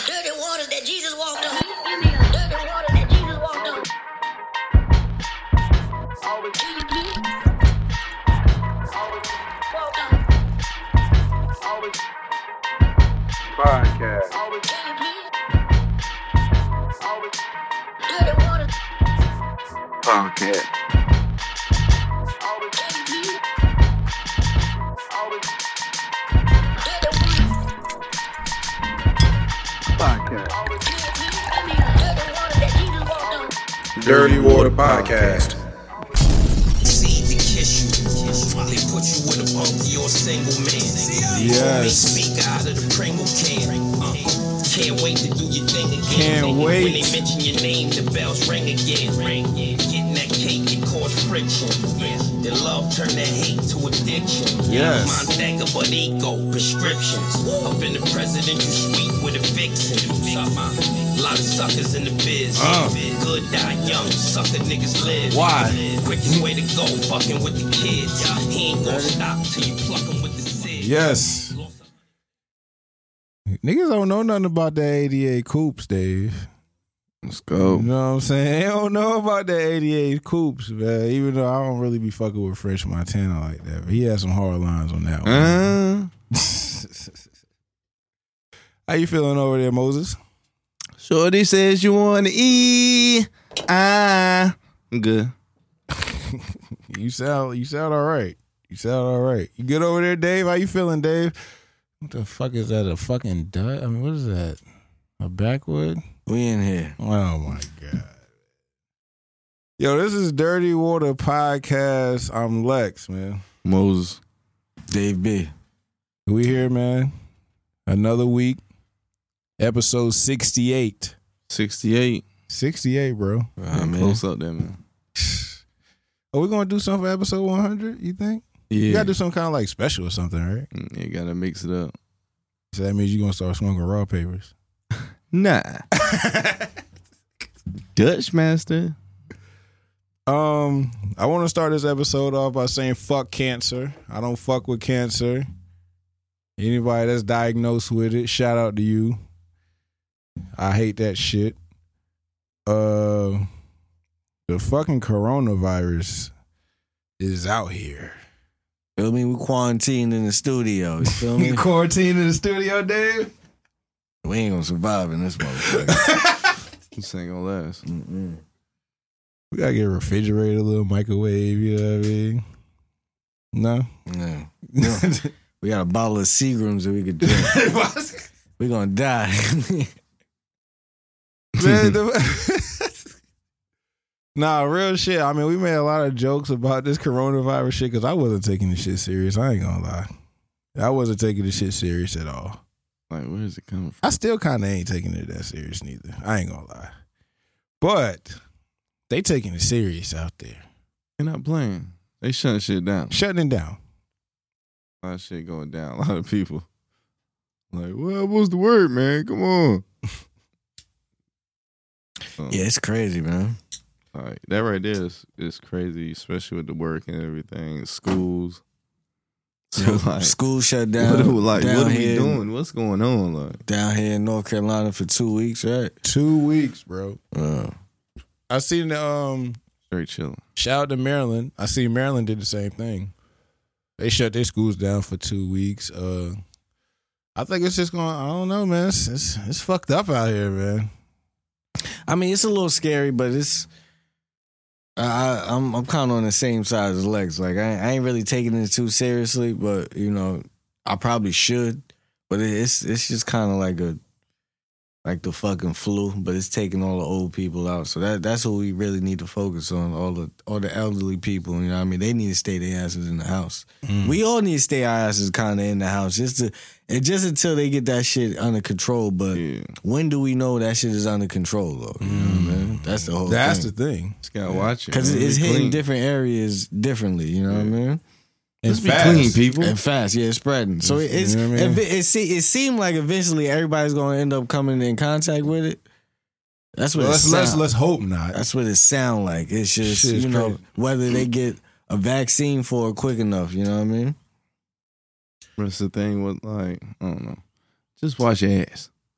Dirty waters that Jesus walked on. Dirty waters that Jesus walked on. Always walked on. Always Podcast. always dirty waters. Podcast. Always dirty Podcast. waters that Jesus walked on. Dirty Water Podcast. Seed to kiss you. They put you in a bunkie or single man. Yes. Speak out of the Pringle can. Can't wait to do your thing again. Can't wait. When they mention your name, the bells ring again. Getting that cake can cause friction. Their love turn that hate to addiction. Yes. Mind thinker, but ego prescriptions. Up in the presidential suite with a vixen. A lot of suckers in the biz. Good die young, sucker niggas live. Why? Quickest way to go, fucking with the kids. He ain't gonna stop till you pluck him with the zig. Yes. Niggas don't know nothing about the 88 coupes, Dave. Let's go. You know what I'm saying? They don't know about the 88 coupes, man. Even though I don't really be fucking with French Montana like that. But he had some hard lines on that one. How you feeling over there, Moses? Shorty says you want to eat. I'm good. You sound all right. You sound all right. You good over there, Dave? How you feeling, Dave? What the fuck is that? A fucking dud? I mean, what is that? A backwood? We in here. Oh my God. Yo, this is Dirty Water Podcast. I'm Lex, man. Moses. Dave B. We here, man. Another week. Episode 68. 68. 68, bro. Man. Close up there, man. Are we going to do something for episode 100, you think? Yeah. You got to do some kind of like special or something, right? You got to mix it up. So that means you're going to start smoking raw papers. Nah. Dutch master. I want to start this episode off by saying fuck cancer. I don't fuck with cancer. Anybody that's diagnosed with it, shout out to you. I hate that shit. The fucking coronavirus is out here. Feel me? We quarantined in the studio. You feel me? Quarantine in the studio, Dave? We ain't gonna survive in this motherfucker. This ain't gonna last. We gotta get a refrigerator, a little microwave, you know what I mean? No? No. We got a bottle of Seagrams that we could drink. We gonna die. Man, nah, real shit. I mean, we made a lot of jokes about this coronavirus shit because I wasn't taking this shit serious. I ain't gonna lie. I wasn't taking this shit serious at all. Like, where is it coming from? I still kind of ain't taking it that serious neither. I ain't gonna lie. But they taking it serious out there. They're not playing. They shutting shit down. Shutting it down. A lot of shit going down. A lot of people. Like, well, what's the word, man? Come on. Yeah, it's crazy, man. All right. That right there is crazy, especially with the work and everything. Schools. So, like, School shut down. what down are we here, doing? What's going on? Like, down here in North Carolina for 2 weeks, right? 2 weeks, bro. Uh, I seen the straight chilling. shout out to Maryland. I see Maryland did the same thing. They shut their schools down for 2 weeks. I think it's just going. I don't know, man. It's fucked up out here, man. I mean, it's a little scary, but it's. I'm kind of on the same side as Lex. Like I ain't really taking it too seriously, but you know, I probably should. But it's just kind of like the fucking flu, but it's taking all the old people out. So that's what we really need to focus on. All the elderly people, you know what I mean? They need to stay their asses in the house. We all need to stay our asses kind of in the house just until they get that shit under control. But when do we know that shit is under control, though? You know what I mean? That's the whole thing. That's the thing. Just gotta watch it. Because it's hitting clean. different areas differently, you know what I mean? And Just be clean, people. And fast, yeah, it's spreading. So it's You know what I mean? it seemed like eventually everybody's going to end up coming in contact with it. That's what Let's hope not. That's what it sound like. It's just, Shit is you know, crazy. whether they get a vaccine for it quick enough, you know what I mean? That's the thing with, like, I don't know. Just wash your ass.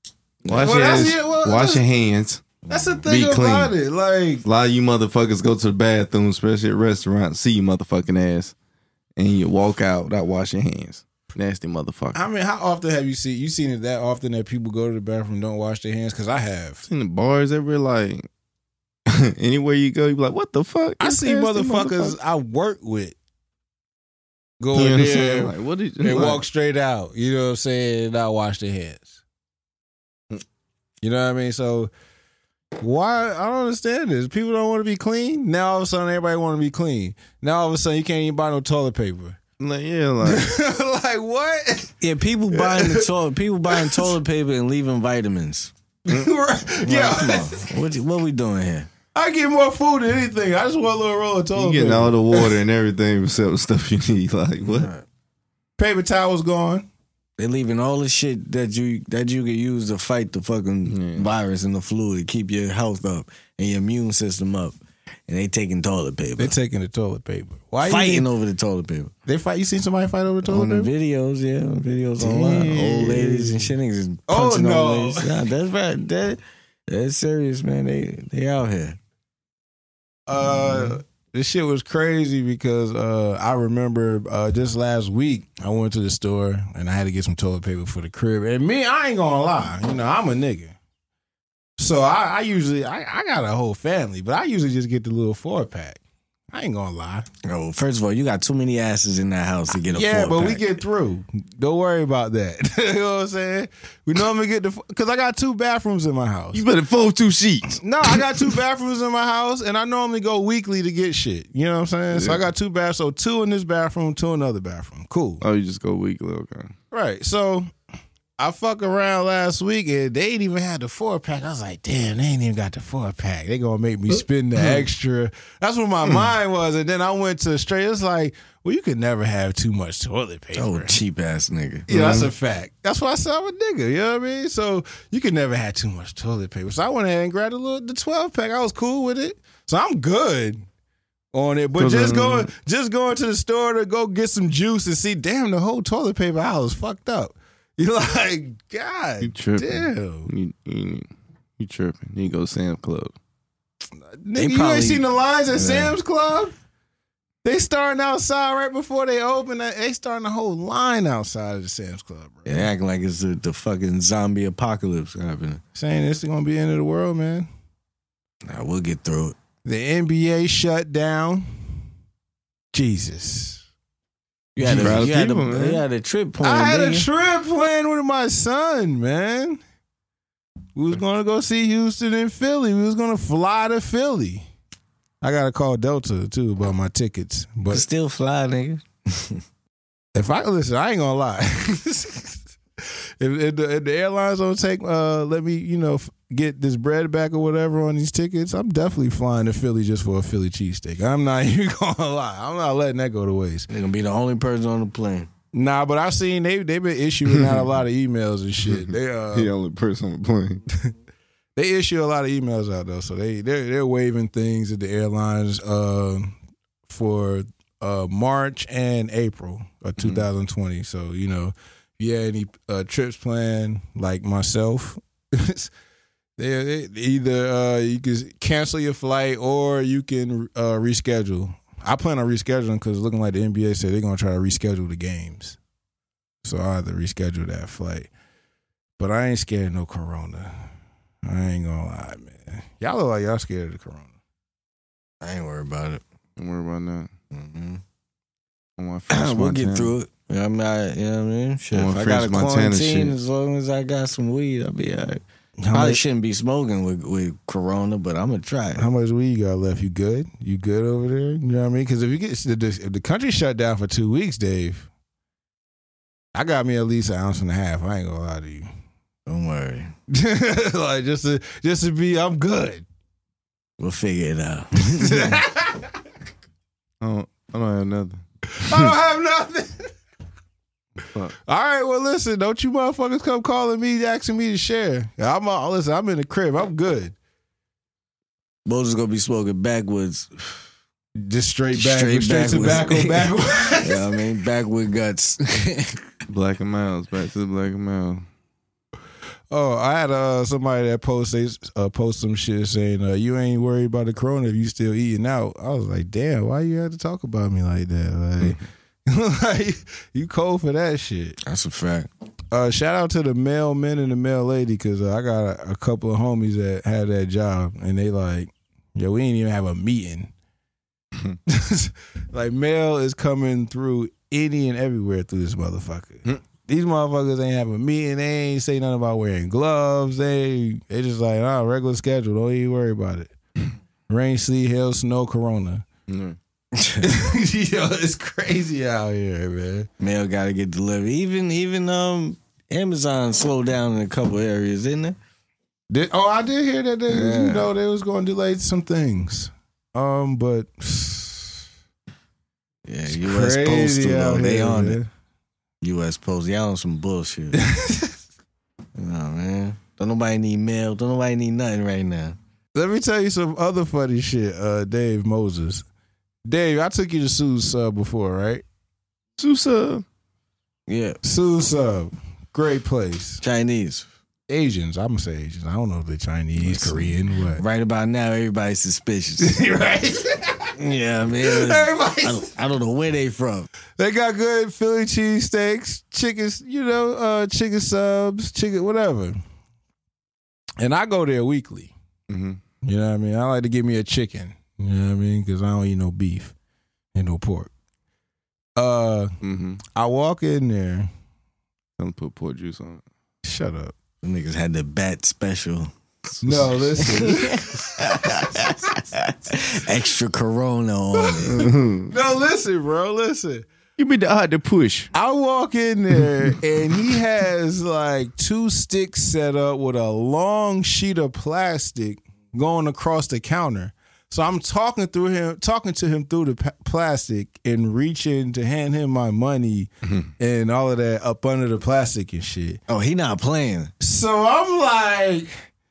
Wash Well, your that's hands. it. Well, Wash your hands. That's the thing Be clean. about it. Like, A lot of you motherfuckers go to the bathroom, especially at restaurants, see your motherfucking ass, and you walk out without washing your hands. Nasty motherfucker. I mean, how often have you seen it that often that people go to the bathroom and don't wash their hands? Because I have. In the bars, everywhere, like anywhere you go, you be like, "What the fuck?" I This see nasty motherfuckers I work with go You know in what I'm there saying? Like, what did you and like, walk straight out. You know what I'm saying? And not wash their hands. You know what I mean? So why? I don't understand this. People don't want to be clean. Now all of a sudden everybody want to be clean. Now all of a sudden you can't even buy no toilet paper. Like, yeah, like Like what? Yeah, people buying toilet paper and leaving vitamins. Yeah. Come on. What we doing here? I get more food than anything. I just want a little roll of toilet you getting paper. all the water and everything except the stuff you need. Like, what? Paper towels gone. They leaving all the shit that you can use to fight the fucking virus and the flu to keep your health up and your immune system up. And they taking toilet paper. They taking the toilet paper. Why Fighting over the toilet paper. They fight. You seen somebody fight over the toilet On the paper? videos, yeah. Videos online. Old ladies and shit niggas is punching no. old ladies. Yeah, that's right. That's serious, man. They out here. This shit was crazy because I remember just last week I went to the store and I had to get some toilet paper for the crib. And me, I ain't gonna lie, you know, I'm a nigga. So I usually I got a whole family, but I usually just get the little 4-pack. I ain't gonna lie. Oh, first of all, you got too many asses in that house to get a 4-pack. But we get through. Don't worry about that. You know what I'm saying? We normally get because I got 2 bathrooms in my house. You better fold 2 sheets. No, I got 2 bathrooms in my house, and I normally go weekly to get shit. You know what I'm saying? So I got 2 bathrooms. So 2 in this bathroom, 2 in another bathroom. Cool. Oh, you just go weekly, okay? Right. So I fuck around last week, and they ain't even had the 4-pack. I was like, damn, they ain't even got the 4-pack. They gonna make me spend the extra. That's what my mind was. And then I went to straight. It's like, well, you could never have too much toilet paper. Oh, cheap ass nigga. Yeah, that's a fact. That's why I said I'm a nigga. You know what I mean? So you could never have too much toilet paper. So I went ahead and grabbed the 12-pack. I was cool with it. So I'm good on it. But just going to the store to go get some juice and see, damn, the whole toilet paper aisle is fucked up. You're like, God You tripping. damn. You tripping. You go Sam's Club. Nigga, you ain't seen the lines at Sam's Club? They starting outside right before they open. They starting the whole line outside of the Sam's Club, bro. Yeah, they acting like it's the fucking zombie apocalypse happening. Saying this is going to be the end of the world, man. Nah, we'll get through it. The NBA shut down. Jesus. You had Proud of a people, man. you had a trip planned. I had a didn't you? trip planned with my son, man. We was going to go see Houston and Philly. We was going to fly to Philly. I got to call Delta, too, about my tickets. But Still fly, nigga. if I listen, I ain't gonna lie. if the airlines don't take, let me, get this bread back or whatever on these tickets, I'm definitely flying to Philly just for a Philly cheesesteak. I'm not even gonna lie. I'm not letting that go to waste. They're gonna be the only person on the plane. Nah, but I've seen they've been issuing out a lot of emails and shit. They He the only person on the plane. they issue a lot of emails out though, so they're waiving things at the airlines for March and April of 2020. So if you had any trips planned, like myself, they either you can cancel your flight or you can reschedule. I plan on rescheduling because it's looking like the NBA said they're gonna try to reschedule the games, so I have to reschedule that flight. But I ain't scared of no corona. I ain't gonna lie, man. Y'all look like y'all scared of the corona. I ain't worried about it. Don't worry about that. Mm-hmm. I want French We'll Montana. get through it. I'm not, you know what I mean? Shit, I if want I got a French Montana quarantine, shit. as long as I got some weed, I'll be all right. How Probably much, shouldn't be smoking with Corona, but I'm gonna try it. how much weed you got left? You good? You good over there? You know what I mean? Because if the country shut down for 2 weeks, Dave, I got me at least an ounce and a half. I ain't gonna lie to you. Don't worry. Like just to be, I'm good. We'll figure it out. I don't have nothing. I don't have nothing. Fuck. All right, well, listen, don't you motherfuckers come calling me, asking me to share. Listen, I'm in the crib. I'm good. Moses gonna be smoking backwards. Just straight Straight tobacco backwards. backwards. Yeah, I mean, backward guts. Black and Miles. Back to the Black and Miles. Oh, I had somebody that post some shit saying, you ain't worried about the corona if you still eating out. I was like, damn, why you have to talk about me like that? Like, like, you cold for that shit. That's a fact. Shout out to the male men and the male lady, because I got a couple of homies that had that job, and they like, yeah, we ain't even have a meeting. Like, mail is coming through any and everywhere through this motherfucker. These motherfuckers ain't have a meeting. They ain't say nothing about wearing gloves. They just like, regular schedule. Don't even worry about it. Rain, sleet, hail, snow, corona. Yo, it's crazy out here, man. Mail got to get delivered. Even Amazon slowed down in a couple areas, didn't it? I did hear that they was going to delay some things. But yeah, U.S. Postal though, they on man. it. U.S. Post, y'all on some bullshit. Nah, man. Don't nobody need mail. Don't nobody need nothing right now. Let me tell you some other funny shit, Dave Moses. Dave, I took you to Sue's Sub before, right? Sue's Sub. Yeah. Sue's Sub. Great place. Chinese. Asians. I'm going to say Asians. I don't know if they're Chinese, Korean, what. Right about now, everybody's suspicious. Right? Yeah, man. I don't know where they from. They got good Philly cheesesteaks, chickens, chicken subs, chicken, whatever. And I go there weekly. Mm-hmm. You know what I mean? I like to give me a chicken. You know what I mean? Because I don't eat no beef and no pork. I walk in there. Don't put pork juice on it. Shut up. The niggas had the bat special. No, listen. Extra Corona on it. No, listen, bro. Listen. Give me the push. I walk in there and he has like 2 sticks set up with a long sheet of plastic going across the counter. So I'm talking to him through the plastic and reaching to hand him my money and all of that up under the plastic and shit. Oh, he not playing. So I'm like,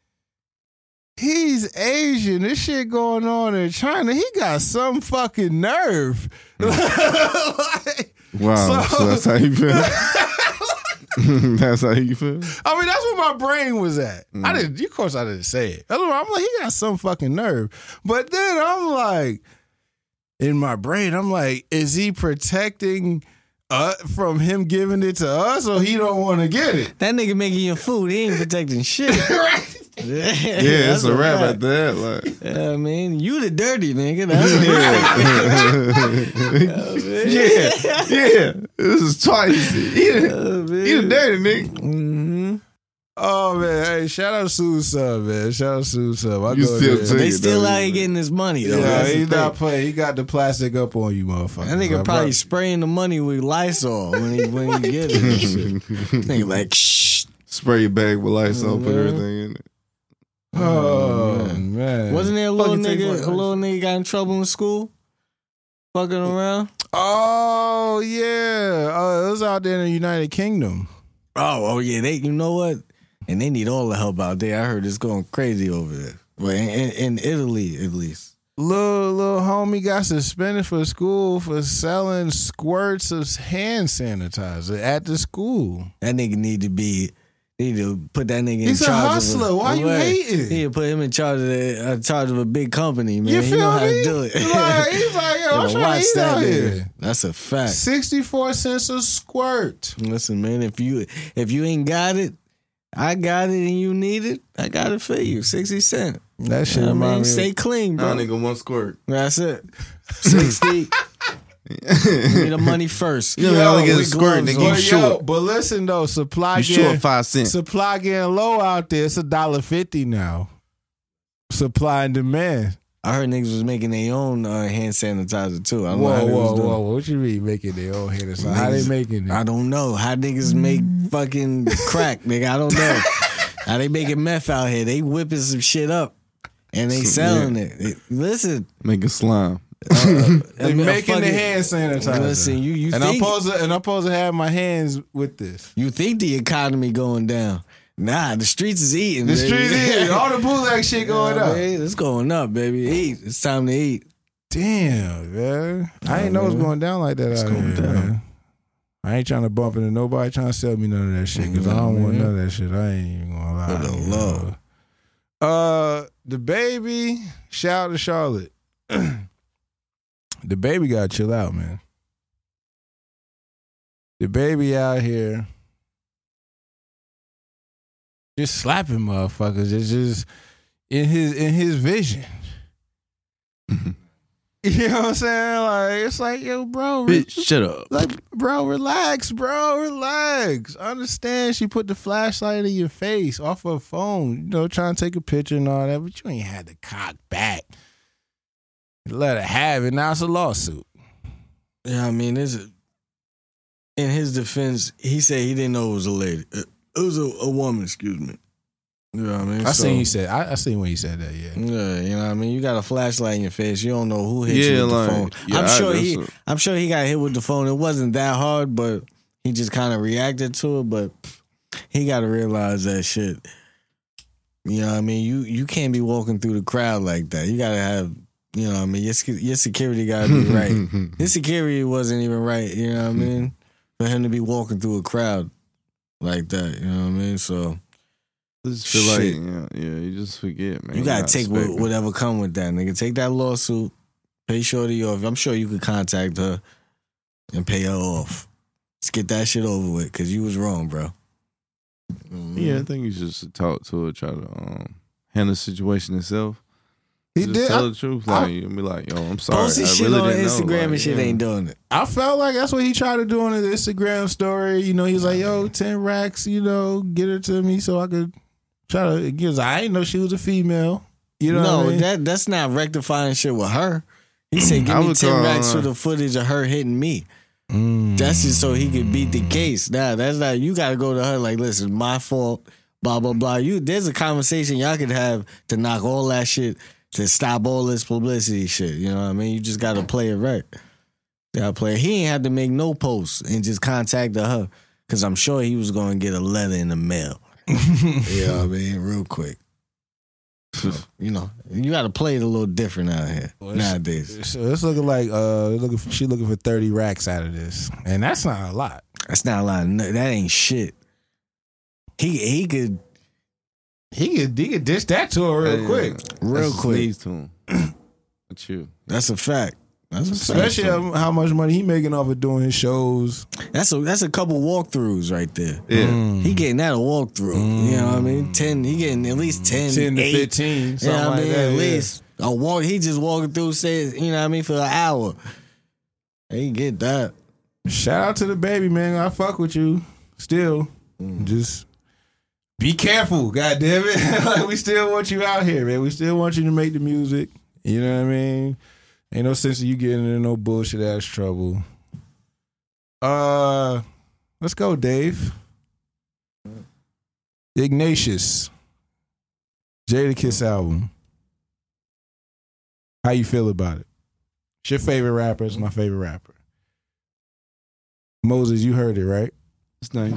he's Asian. This shit going on in China. He got some fucking nerve. Like, Wow. So that's how you feel? That's how you feel? I mean, that's where my brain was at. Of course I didn't say it. I'm like, he got some fucking nerve. But then I'm like, in my brain, I'm like, is he protecting from him giving it to us, or he don't want to get it? That nigga making your food, he ain't protecting shit. Right? Yeah, it's a wrap at that. Like, yeah, I mean, you the dirty nigga. That's yeah. This is twice. He the dirty nigga. Mm-hmm. Oh man, hey, shout out Sue's Sub, man. Shout out Sue's Sub. I You go still there. take They it, still though. out here getting his money though. Yeah, That's the he's thing. not playing. He got the plastic up on you, motherfucker. That nigga probably spraying the money with Lysol when he get it. And shit. Nigga like, shh. Spray your bag with Lysol, put everything in it. Oh man, Wasn't there a little Fucking tastes like nigga got in trouble in school? Fucking around? Oh yeah, it was out there in the United Kingdom. Oh yeah, you know what? And they need all the help out there. I heard it's going crazy over there. Well, in Italy, at least. Little homie got suspended for school for selling squirts of hand sanitizer at the school. That nigga need to put that nigga in He's a charge hustler. of Why you hating? He put him in charge of a big company, man. You He feel know how me? to do it. Like, he's like, yo, I'm trying to eat out here. That's a fact. 64 cents a squirt. Listen, man, if you ain't got it, I got it, and you need it, I got it for you. 60 cents. That shit I remind mean, me. stay clean, bro. Nah, nigga, one squirt. That's it. 60. Give me the money first. You know, they only get a with squirt, they gloves give on. you short. But listen though, supply You short 5 cents. Supply getting low out there. It's $1.50 now. Supply and demand. I heard niggas was making their own hand sanitizer too. I don't know how they was doing. Whoa! What you mean making their own hand sanitizer? How they making it? I don't know how niggas make fucking crack, nigga. I don't know how they making meth out here. They whipping some shit up and they selling it. Listen, Making slime. They making the hand sanitizer. Listen, you and think I'm supposed to have my hands with this. you think the economy going down? Nah, the streets is eating. The baby. streets is all the bootleg shit going up. Man, it's going up, baby. Eat. It's time to eat. Damn, man. I didn't know it was going down like that. It's going down. man. I ain't trying to bump into nobody trying to sell me none of that shit because I don't want none of that shit. I ain't even gonna lie. For the love. The baby, shout out to Charlotte. The baby gotta chill out, man. The baby out here just slapping motherfuckers. It's just in his vision. You know what I'm saying? Like, it's like, yo, bro. Bitch, shut up. Like, bro, relax, bro. Relax. I understand she put the flashlight in your face off her phone, you know, trying to take a picture and all that, but you ain't had to cock back. Let her have it. Now it's a lawsuit. Yeah, I mean, in his defense, he said he didn't know it was a lady. It was a woman, excuse me. You know what I mean? I seen when he said that, yeah. Yeah, you know what I mean? You got a flashlight in your face. You don't know who hit you with the phone. Yeah, I'm sure he got hit with the phone. It wasn't that hard, but he just kind of reacted to it. But he got to realize that shit. You know what I mean? You can't be walking through the crowd like that. You got to have, you know what I mean? Your security got to be right. His security wasn't even right, you know what I mean? For him to be walking through a crowd like that, you know what I mean? So... I just feel like, yeah, you just forget, man. You gotta take whatever come with that, nigga. Take that lawsuit, pay Shorty off. I'm sure you could contact her and pay her off. Let's get that shit over with, because you was wrong, bro. Mm-hmm. Yeah, I think you should talk to her, try to handle the situation itself. He just did. tell the truth, like, you be like, yo, I'm sorry. Posting shit really on didn't know. Instagram Like, and shit ain't doing it. I felt like that's what he tried to do on his Instagram story. You know, he's like, yo, 10 racks, you know, get her to me so I could try to, because I didn't know she was a female. You know what I mean? that's not rectifying shit with her. He said, give me 10 racks for the footage of her hitting me. That's just so he could beat the case. Nah, that's not, you got to go to her like, listen, my fault, blah, blah, blah. There's a conversation y'all could have to knock all that shit, to stop all this publicity shit. You know what I mean? You just got to play it right. You got to play it. He ain't had to make no posts and just contacted her, because I'm sure he was going to get a letter in the mail. You know what I mean? Real quick. So, you know, you got to play it a little different out here nowadays. So it's looking like she looking for 30 racks out of this, and that's not a lot. That's not a lot. That ain't shit. He could dish that to her real quick. Real quick. Needs to him. That's you. That's a fact. Especially how much money he making off of doing his shows. That's a couple walkthrough right there. Yeah. He getting that a walkthrough. You know what I mean? 10. He getting at least 10 to 8, 15. Something you know what I mean? like that. At least a walk. He just walking through, says, you know what I mean, for an hour. He get that. Shout out to the baby, man. I fuck with you. Still, just be careful. God damn it. Like, we still want you out here, man. We still want you to make the music. You know what I mean? Ain't no sense of you getting into no bullshit ass trouble. Let's go, Dave. Ignatius. Jadakiss album. How you feel about it? It's your favorite rapper. It's my favorite rapper. Moses, you heard it, right? It's nice.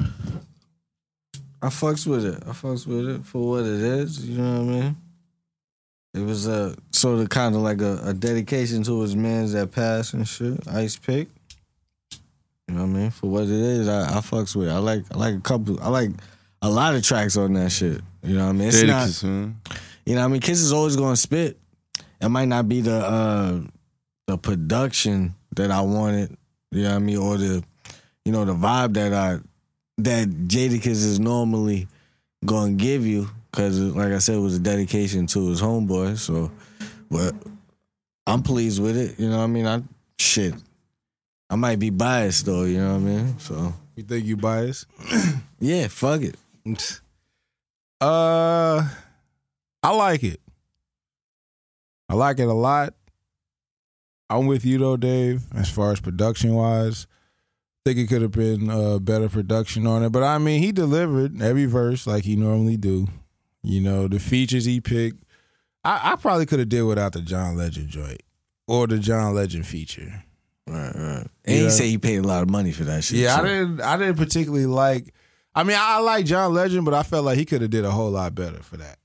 I fucks with it. I fucks with it for what it is. You know what I mean? It was sort of kind of like a dedication to his mans that passed and shit. Ice Pick. You know what I mean? For what it is, I fucks with it. I like a lot of tracks on that shit. You know what I mean? It's Jadakiss, not, man. you know what I mean? Kiss is always gonna spit. It might not be the production that I wanted, you know what I mean, or the vibe that Jadakiss is normally gonna give you, because like I said, it was a dedication to his homeboy. So, but I'm pleased with it. You know what I mean? I might be biased though. You know what I mean? So You think you biased? yeah, fuck it. I like it. I like it a lot. I'm with you though, Dave, as far as production wise. I think it could have been better production on it. But I mean, he delivered every verse like he normally do. You know, the features he picked. I probably could have did without the John Legend joint or the John Legend feature. Right. And he said he paid a lot of money for that shit. Yeah, too. I didn't particularly like. I mean, I like John Legend, but I felt like he could have did a whole lot better for that.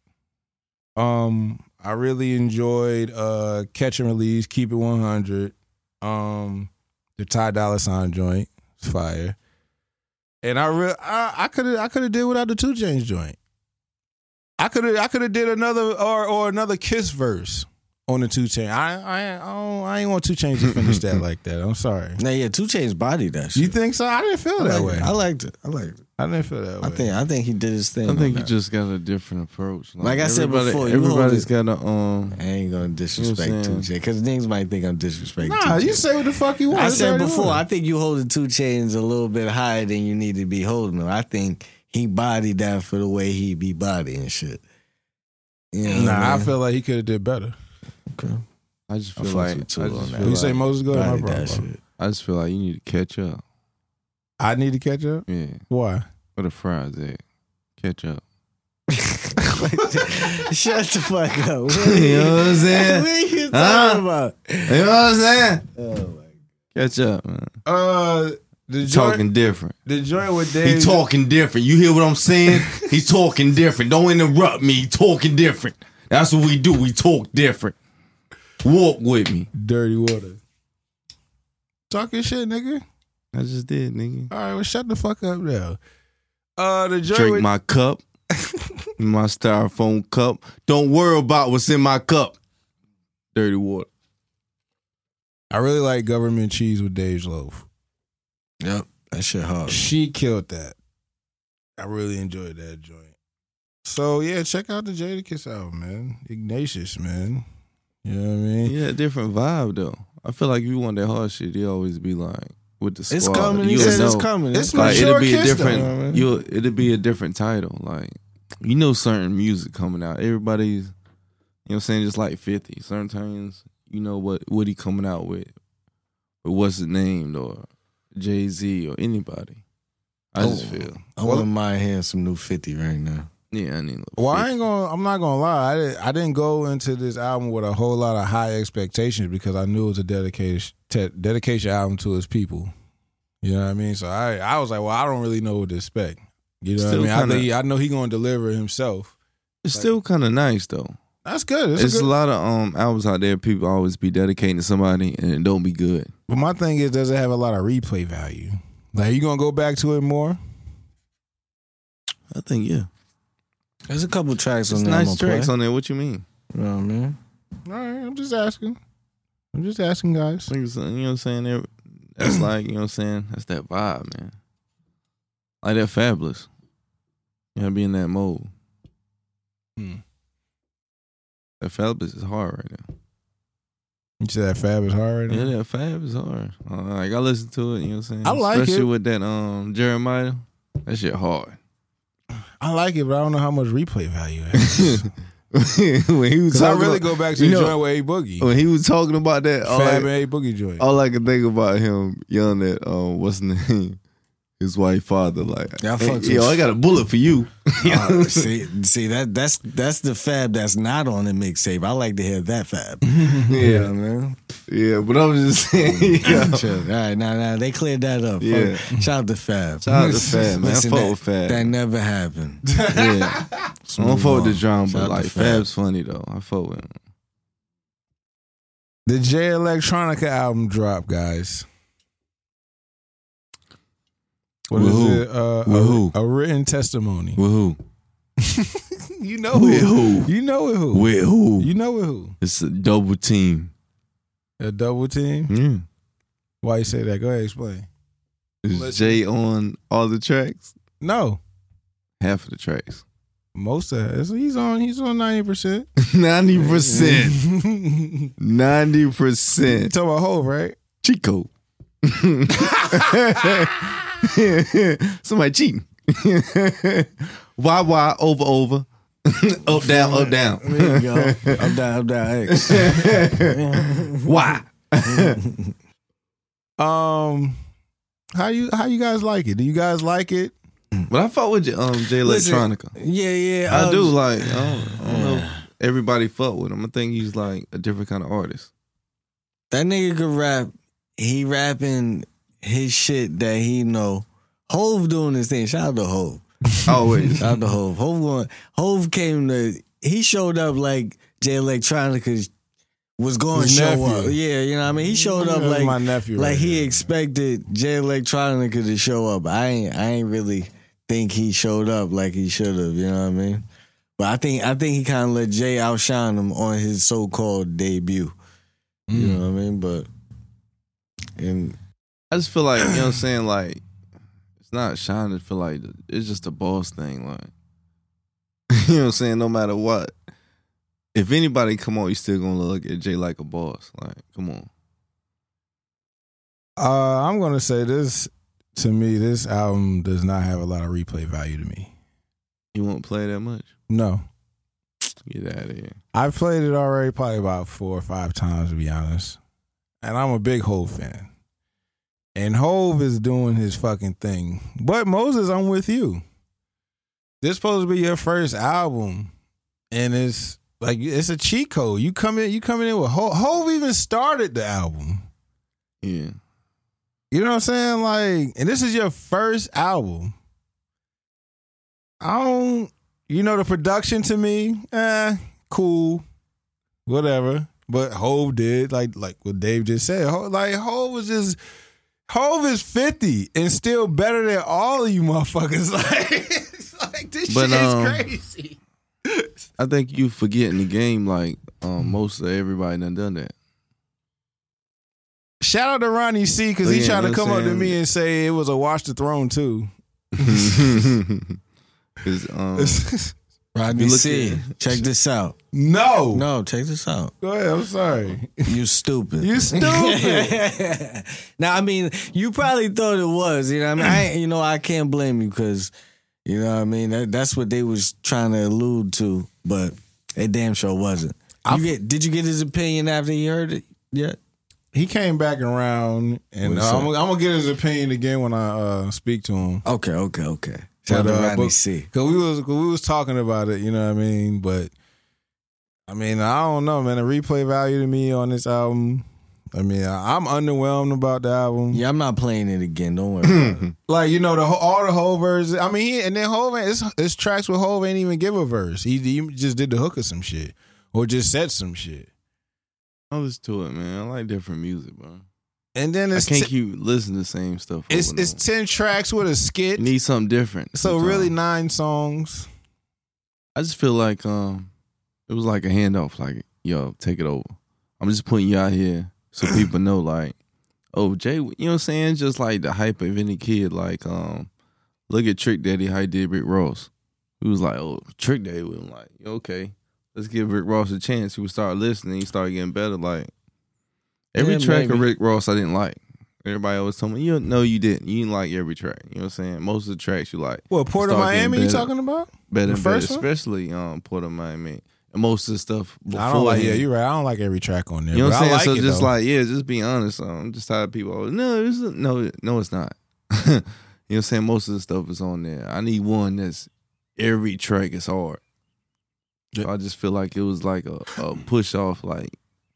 I really enjoyed Catch and Release, Keep It 100, the Ty Dolla $ign joint. It's fire. And I could have did without the 2 Chainz joint. I could have did another or another Kiss verse on the 2 Chainz. I ain't want 2 Chainz to finish that like that. I'm sorry. Nah, yeah, 2 Chainz bodied that shit. You think so? I didn't feel that way. I liked it. I didn't feel that way. I think he did his thing. I think on he that. just got a different approach. Like I said before, everybody's got a I ain't gonna disrespect You know 2 what I'm Chainz because niggas might think I'm disrespecting. Nah, 2 you Chainz. say what the fuck you want. I It's said already before, on. I think you holding 2 Chainz a little bit higher than you need to be holding him. I think he bodied that for the way he be bodying shit. You know what I mean? feel like he could have did better. Okay. I just I feel fucks like with two I on just that. feel You say like- Moses go ahead, Bodied my that problem. shit. I just feel like you need to catch up. I need to catch up. Yeah, Why? where the fries at? Catch up. Shut the fuck up. What You know what I'm saying? What are you Huh? talking about? You know what I'm saying? Oh my. Catch up, man. The joint, Talking different. the joint with Dave. He talking different. You hear what I'm saying? He's talking different. Don't interrupt me. He talking different. That's what we do. We talk different. Walk with me. Dirty water. Talking shit, nigga. I just did, nigga. All right, well, shut the fuck up now. The joint Drink with my cup. My styrofoam cup. Don't worry about what's in my cup. Dirty water. I really like Government Cheese with Dave's Loaf. Yep, that shit hard. She killed that. I really enjoyed that joint. So yeah, check out the Jadakiss album, man. Ignatius, man. You know what I mean? Yeah, different vibe though. I feel like if you want that hard shit, he always be like with the squad. It's coming. He You'll said it's know. coming. It's Like mature it'll be a Kiss, different. though, man. It'll be a different title. Like you know, certain music coming out. Everybody's, you know, what I'm saying, just like 50. Sometimes you know what he coming out with, or what's it named, or Jay-Z or anybody. I just feel. I wouldn't mind hearing some new 50 right now. Yeah, I need. Well, I'm not gonna lie. I didn't go into this album with a whole lot of high expectations because I knew it was a dedication album to his people. You know what I mean? So I was like, well, I don't really know what to expect. You know Still what I mean? kinda- I know he gonna deliver himself. It's still kind of nice though. That's good. It's good. a lot of albums out there. People always be dedicating to somebody and it don't be good. But my thing is, does it have a lot of replay value? Like, you gonna go back to it more? I think yeah. There's a couple tracks There's on there. nice tracks on there. What you mean? You know what I mean? All right, I'm just asking, guys. Niggas, you know what I'm saying? That's like, you know what I'm saying? That's that vibe, man. Like that Fabulous. You gotta be in that mode. That Fabulous is hard right now. You said that Fab is hard right now? Yeah, that Fab is hard. Like I listen to it, you know what I'm saying? I like Especially it. with that Jeremiah. That shit hard. I like it, but I don't know how much replay value it has. When he was Because I talking really about, go back to you the know, joint with A Boogie. when he was talking about that, Fab and A Boogie joint. all I can think about him yelling at what's his name? His white father, like, Yeah, I hey, fucks yo, with- I got a bullet for you. See that's the Fab that's not on the mixtape. I like to hear that Fab. Yeah, man. yeah, but I'm just saying, yeah. Chill. All right, now they cleared that up. Yeah. Shout out to Fab. Shout out to Fab, man. I Listen, fuck with Fab. That never happened. Yeah, I don't fuck with the drama, Shout but out like to Fab. Fab's funny though. I fuck with him. The J Electronica album dropped, guys. What With is who? it? With who? A written testimony. With who? You know With who? who? You know with who? With who? You know with who? It's a double team. A double team? Yeah. Why you say that? Go ahead, explain. Is Jay on all the tracks? No. Half of the tracks. Most of it. He's on 90%. 90%. 90%. Talking about Hov, right? Chico. Somebody cheating. Why, over. Up, down. There you go. I'm down, X. Why? How you guys like it? Do you guys like it? But I fuck with Jay Electronica. Yeah. I do like. I don't know if everybody fuck with him. I think he's like a different kind of artist. That nigga could rap. He rapping his shit that he know. Hov doing his thing. Shout out to Hov. Always. Shout out to Hov. Hov came to. He showed up like Jay Electronica was going to His show nephew. up. Yeah, you know what I mean? He showed up That's like my nephew like right he there. expected Jay Electronica to show up. I ain't really think he showed up like he should have, you know what I mean? But I think he kind of let Jay outshine him on his so-called debut. You know what I mean? But I just feel like, you know what I'm saying, like, it's not shining. I feel like it's just a boss thing, like, you know what I'm saying, no matter what. If anybody come on, you still gonna look at Jay like a boss. Like, come on. I'm gonna say this. To me, this album does not have a lot of replay value to me. You won't play that much? No. Get out of here. I've played it already probably about 4 or 5 times, to be honest. And I'm a big Hove fan. And Hove is doing his fucking thing. But Moses, I'm with you. This supposed to be your first album. And it's like, it's a cheat code. You come in with Hove. Hove even started the album. Yeah. You know what I'm saying? Like, and this is your first album. The production to me, cool, whatever. But Hove did, like what Dave just said. Hove is 50 and still better than all of you motherfuckers. Like this But, shit is crazy. I think you forgetting the game, like, most of everybody done that. Shout out to Ronnie C, because he Yeah, tried to you know come what up I'm to me and say it was a Watch the Throne too. 'Cause, Rodney You look C, at- check this out. No. Check this out. Go ahead, I'm sorry. You stupid. You stupid. Now, I mean, you probably thought it was. You know what I mean? I can't blame you because, you know what I mean? That's what they was trying to allude to, but it damn sure wasn't. Did you get his opinion after you heard it yet? He came back around, and What's I'm up? gonna get his opinion again when I speak to him. Okay. Shout out to Rodney C. Cause we was talking about it, you know what I mean? But I mean, I don't know, man. The replay value to me on this album, I mean, I'm underwhelmed about the album. Yeah, I'm not playing it again. Don't worry about it. Like, all the whole verses. I mean, and then Hove, it's tracks with Hove ain't even give a verse. He just did the hook of some shit or just said some shit. I listen to it, man. I like different music, bro. And then I it's can't keep listening to the same stuff. it's over and over. 10 tracks with a skit. You need something different. So sometimes. really 9 songs. I just feel like it was like a handoff. Like, yo, take it over. I'm just putting you out here so people know, like, oh, Jay, you know what I'm saying? Just like the hype of any kid. Like, look at Trick Daddy, how he did Rick Ross. He was like, oh, Trick Daddy. We were like, okay, let's give Rick Ross a chance. He would start listening. He started getting better. Like, every Yeah, track maybe. of Rick Ross I didn't like. Everybody always told me, no, you didn't. You didn't like every track. You know what I'm saying? Most of the tracks you like. What, Port of Start getting Miami you better. talking about? Better The and better, first one? especially Port of Miami. And most of the stuff before. I don't like. Yeah, you're right. I don't like every track on there. You know but what I'm saying? I like So it, just though. like, just be honest. I'm just tired of people always, no, it's not. You know what I'm saying? Most of the stuff is on there. I need one that's every track is hard. So I just feel like it was like a push off, like,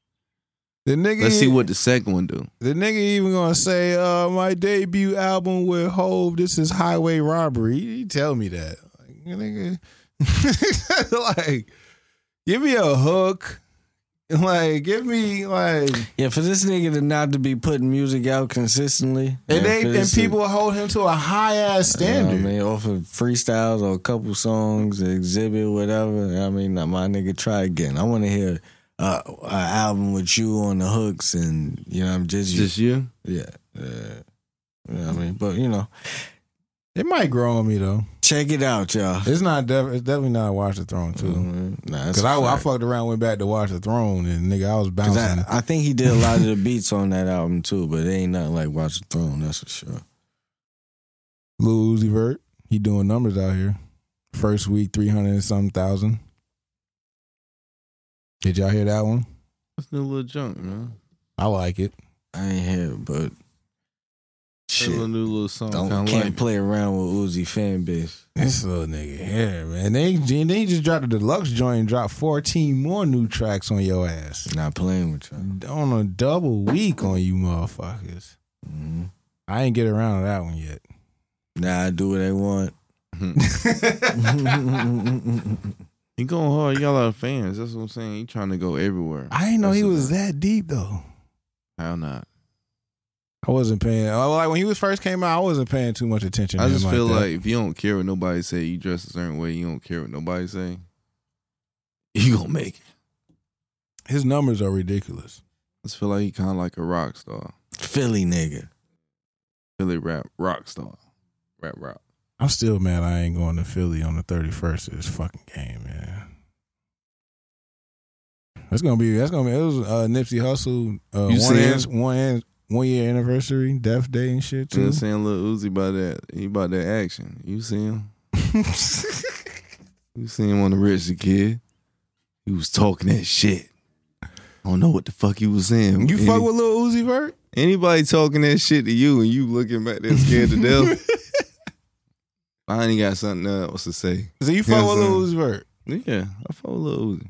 the nigga. let's see what the second one do. The nigga even gonna say, my debut album with Hove, this is Highway Robbery. He tell me that. Like, nigga, like, give me a hook. Like, give me like, Yeah, for this nigga to not to be putting music out consistently, and for this people hold him to a high ass standard. I mean, off of freestyles or a couple songs, exhibit, whatever. I mean, my nigga, try again. I want to hear an album with you on the hooks, and I'm just you. Just you? Yeah. You know what I mean? But It might grow on me though. check it out, y'all. It's not. It's definitely not a Watch the Throne too. Nah, Because I fucked around, went back to Watch the Throne, and nigga, I was bouncing. I think he did a lot of the beats on that album too, but it ain't nothing like Watch the Throne, that's for sure. Lil Uzi Vert, he doing numbers out here. First week, 300 and some thousand. Did y'all hear that one? That's new little junk, man. I like it. I ain't hear it, but That shit. little new little song. Can't Kinda like play around with Uzi fan base. This little nigga here, man. They just dropped a deluxe joint and dropped 14 more new tracks on your ass. Not playing with you. On a double week on you motherfuckers. Mm-hmm. I ain't get around to that one yet. Nah, I do what I want. He He going hard. He got a lot of fans. That's what I'm saying. He trying to go everywhere. I didn't know That's he the was thing. that deep though. Hell not. I wasn't paying. Like when he was first came out, I wasn't paying too much attention. I to just him feel that. like if you don't care what nobody say, you dress a certain way, you don't care what nobody say, you gonna make it. his numbers are ridiculous. I just feel like he kind of like a rock star. Philly nigga. Philly rap rock star. Rap rock. I'm still mad I ain't going to Philly on the 31st of this fucking game, man. That's gonna be. It was Nipsey Hussle You see one year anniversary, death day and shit You know what too. I'm saying? Lil Uzi about that. He about that action. You see him? You see him on the Rich the Kid? He was talking that shit. I don't know what the fuck he was saying. You fuck with Lil Uzi Vert? Anybody talking that shit to you and you looking back there scared to death? I ain't got something else to say. So you fuck with what Lil I'm Uzi Vert? Yeah, I fuck with Lil Uzi.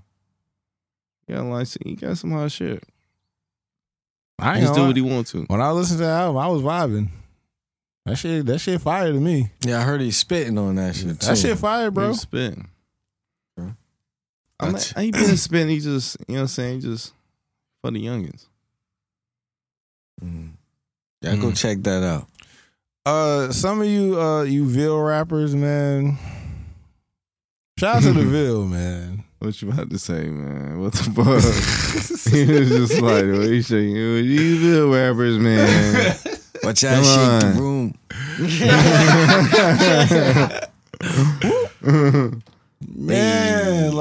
He got some hot shit. I He ain't do gonna what he lie. want to. When I listened to that album, I was vibing. That shit fire to me. Yeah, I heard he's spitting on that shit too. That shit fire, bro. He spitting. That's- He been spitting. He just, you know what I'm saying, just for the youngins. Yeah, go check that out. Some of you Ville rappers, man. Shout out to the Ville, man. What you about to say, man? What the fuck? He was just like, what you shaking? You feel rappers, man. Watch out, Come shake on. the room. Man,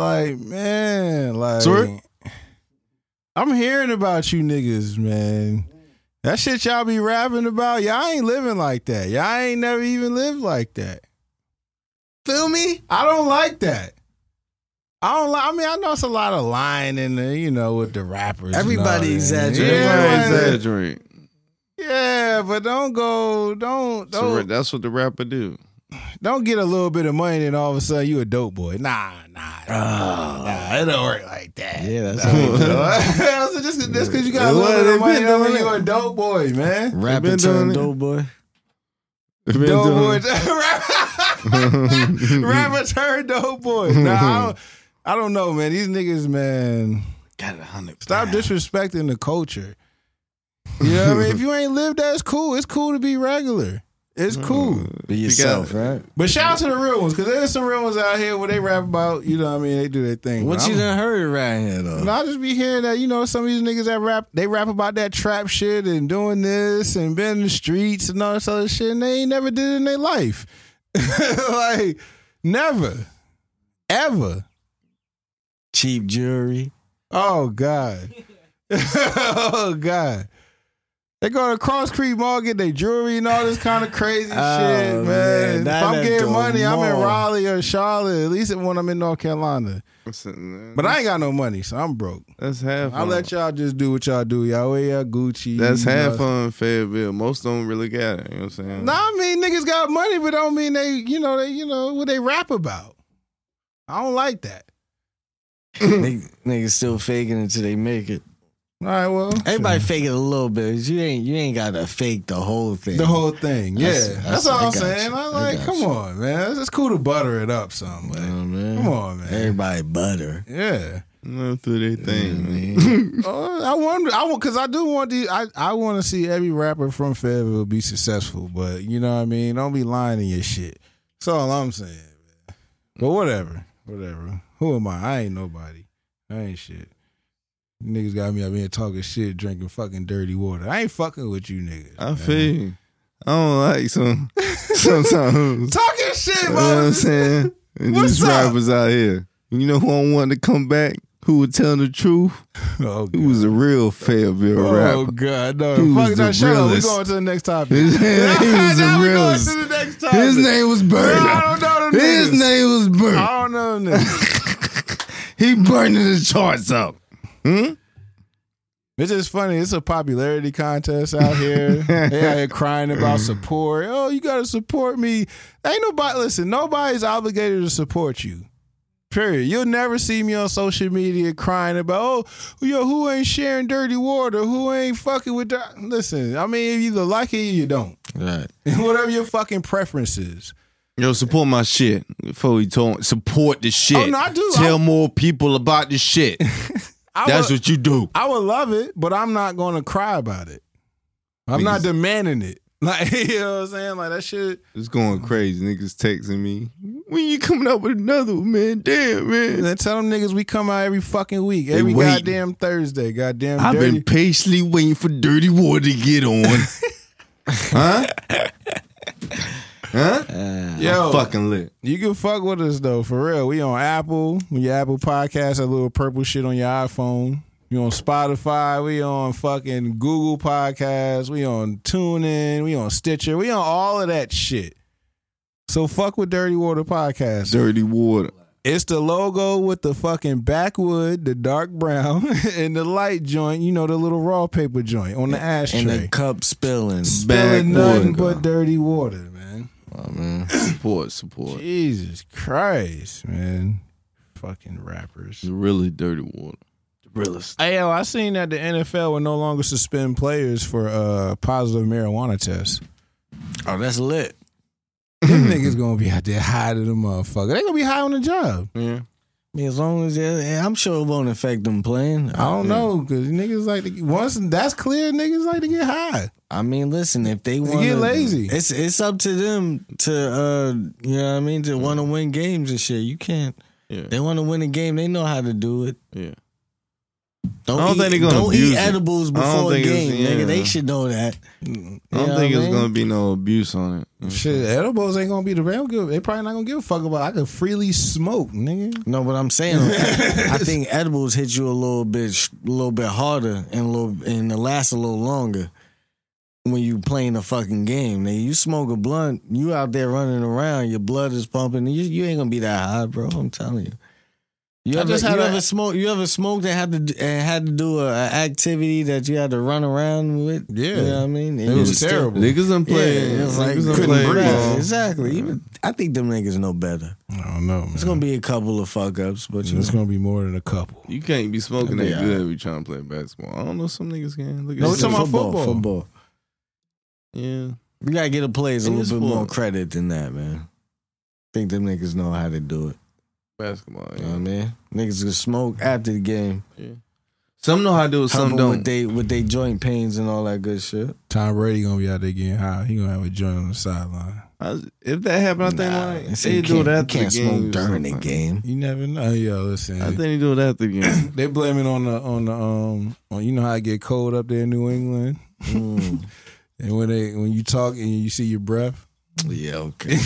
Sorry? I'm hearing about you niggas, man. That shit y'all be rapping about, y'all ain't living like that. Y'all ain't never even lived like that. Feel me? I don't like that. I mean, I know it's a lot of lying in there, you know, with the rappers. and all Everybody that. exaggerate. Yeah, Everybody man. exaggerate. Yeah, but don't So that's what the rapper do. don't get a little bit of money and all of a sudden you a dope boy. Nah, it don't work like that. Yeah, that's So just because you got a What, little bit they of money, been don't mean doing you it? a dope boy, man. Rapper been turned doing it. dope boy. Dope boy, rapper turned dope boy. Nah, I don't know, man. These niggas, man, Got 100. stop disrespecting the culture. You know what I mean? If you ain't lived that, it's cool. It's cool to be regular. It's cool. Be yourself, right? But shout out to the real ones, because there's some real ones out here where they rap about, you know what I mean, they do their thing. What But you I'm- done heard around here though? And I just be hearing that, you know, some of these niggas that rap, they rap about that trap shit and doing this and been in the streets and all this other shit, and they ain't never did it in their life. Like, never. Ever. Cheap jewelry. Oh, God. Oh, God. They go to Cross Creek Mall, get their jewelry and all this kind of crazy shit, man. man, If that I'm at getting the money, I'm in mall. Raleigh or Charlotte, at least when I'm in North Carolina. But I ain't got no money, so I'm broke. That's half. I'll let y'all just do what y'all do. Y'all wear your Gucci. That's you know. half on Fayetteville. Most don't really got it. You know what I'm saying? Nah, I mean niggas got money, but don't mean they what they rap about. I don't like that. Niggas still faking until they make it. All right, well, Everybody fake it a little bit. You ain't gotta fake the whole thing. the whole thing. Yeah, that's all I I'm got saying. you. I'm I like, got come you. on, man. It's cool to butter it up some, but man. come on, man. Everybody butter. Yeah. Go through their thing, man. I wonder, because I do want I want to see every rapper from Fayetteville be successful, but you know what I mean. Don't be lying in your shit. That's all I'm saying. Man. But whatever. Who am I? I ain't nobody. I ain't shit. Niggas got me up here talking shit, drinking fucking dirty water. I ain't fucking with you niggas. I feel you. I don't like sometimes. Talking shit, You know what I'm Moses. saying? And What's these up? rappers out here. You know who I want to come back? Who would tell the truth? Oh, Who was a real Fayetteville Oh rapper? God, no! He Fuck was that! the Shut up. We realest. going to the next topic. His name was Now the we going realest. to the next topic. His name was Burner. I don't know them His niggas. name was Burner. I don't know them niggas. He burning the charts up. It's just funny. It's a popularity contest out here. They out here crying about support. Oh, you gotta support me. Ain't nobody. Listen, nobody's obligated to support you. Period. You'll never see me on social media crying about, oh, yo, who ain't sharing dirty water? Who ain't fucking with that? Listen, I mean, if you either like it or you don't. Right. Whatever your fucking preference is. Yo, support my shit. Before we talk, support the shit. Oh, no, I do. Tell more people about the shit. That's what you do. I would love it, but I'm not going to cry about it. I'm not demanding it. Like, you know what I'm saying? Like, that shit. It's going crazy. Niggas texting me. When you coming out with another one, man? Damn, man. Then tell them niggas we come out every fucking week. Every wait. goddamn Thursday. Goddamn I've dirty. been patiently waiting for Dirty Water to get on. Huh? Yo, I'm fucking lit. you can fuck with us, though. For real. We on Apple. Your Apple Podcast, that little purple shit on your iPhone. We on Spotify. We on fucking Google Podcasts. We on TuneIn. We on Stitcher. We on all of that shit. So fuck with Dirty Water Podcast. Dirty Water. It's the logo with the fucking backwood, the dark brown, and the light joint. You know, the little raw paper joint on the ashtray. And the cup spilling. Spilling nothing Backwood. but dirty water, man. Oh, man. Support. Jesus Christ, man. Fucking rappers. Really Dirty Water. The realest. Hey, yo, I seen that the NFL will no longer suspend players for positive marijuana tests. Oh, that's lit. Them niggas gonna be out there high to the motherfucker. They gonna be high on the job. Yeah. I mean, as long as I'm sure it won't affect them playing. I don't know, because niggas like to, once that's clear, niggas like to get high. I mean, listen, if they want get lazy. it's up to them to you know what I mean, to want to win games and shit. You can't. Yeah. They want to win a game. They know how to do it. Yeah. Don't think they're gonna don't abuse eat it. edibles I don't before a think it's- game, nigga. yeah. They should know that. I don't think it's gonna be no abuse on it. Shit, edibles ain't gonna be the real good. They probably not gonna give a fuck about. I could freely smoke, nigga. No, but I'm saying, I think edibles hit you a little bit harder and it lasts a little longer when you playing a fucking game. Now, you smoke a blunt, you out there running around, your blood is pumping. You ain't gonna be that high, bro. I'm telling you. You ever smoked that had to do an activity that you had to run around with? Yeah. You know what I mean? It was terrible. Niggas done play. Yeah, it's like niggas done couldn't play breathe. ball. Exactly. I think them niggas know better. I don't know, man. It's gonna be a couple of fuck ups, but It's gonna be more than a couple. You can't be smoking that Yeah. good if you trying to play basketball. I don't know. Some niggas can. Look at No, we're this. talking about football. Yeah. We gotta get the players a It is little bit more fun. credit than that, man. I think them niggas know how to do it. Basketball. You know Yeah. what I mean? Niggas can smoke after the game. Some know how to do it. Some Some don't. with they joint pains and all that good shit. Tom Brady gonna be out there getting high. He gonna have a joint on the sideline. If that happened, I Nah, think so they you do it can't, after you can't the game. smoke during the game. You never know. Yo, listen. I think they do it after the game. They blame it on you know how it get cold up there in New England, Mm. and when you talk and you see your breath, Yeah, okay.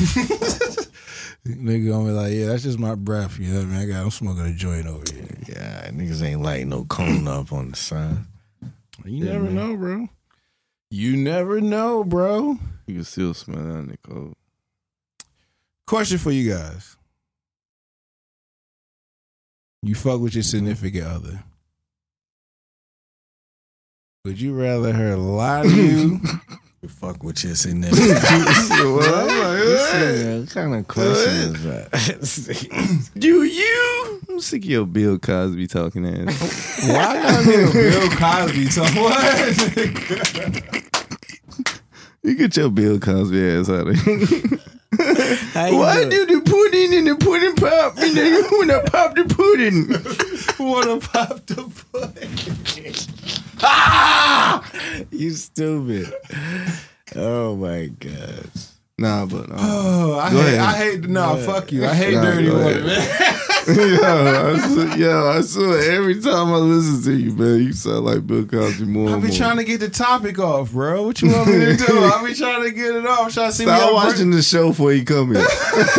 nigga gonna be like, yeah, that's just my breath. You know what I mean? I'm smoking a joint over here. Yeah, niggas ain't lighting no cone up on the side. You never know, bro. You never know, bro. You can still smell that in the cold. Question for you guys: You fuck with your significant other? Would you rather her lie to you? You fuck with your significant. What kind of question is that? Do you? I'm sick of your Bill Cosby talking ass. Why I gotta be a Bill Cosby? So what? You get your Bill Cosby ass out of here. How you Why do it? do the pudding and the pudding pop? And then you wanna pop the pudding. Wanna pop the pudding? You stupid. Oh my god. Nah, but Oh, Go ahead. Fuck you. I hate Nah, dirty go water, ahead. man. I swear, every time I listen to you, man, you sound like Bill Cosby more I and be more. trying to get the topic off, bro. What you want me to do? I be trying to get it off. Trying to see Stop me watching the show before you come here.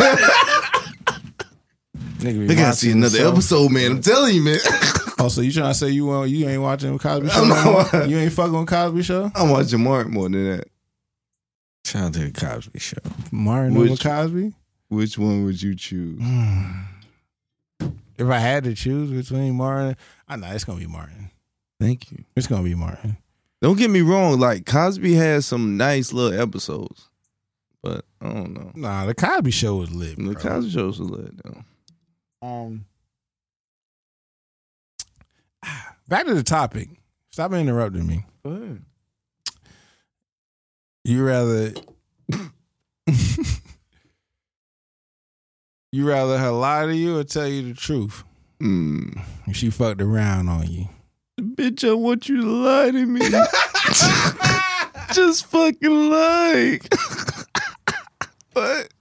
Nigga, I gotta see another episode, man. I'm telling you, man. Oh, so you trying to say you ain't watching Cosby Show? I'm no not more? watching. You ain't fucking with Cosby Show? I'm watching Mark more than that. Shout out to the Cosby Show. Martin over Which- Cosby? Which one would you choose? If I had to choose between Martin, I know it's gonna be Martin. Thank you. It's gonna be Martin. Don't get me wrong. Like Cosby has some nice little episodes, but I don't know. Nah, the Cosby Show was lit. The Bro. Cosby Show's a lit though. Back to the topic. Stop interrupting me. Go ahead. You rather You rather her lie to you or tell you the truth? If she fucked around on you. Bitch, I want you to lie to me. Just fucking lie. What?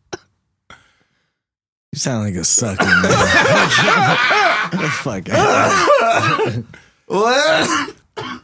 You sound like a sucker, man. The fuck out. What?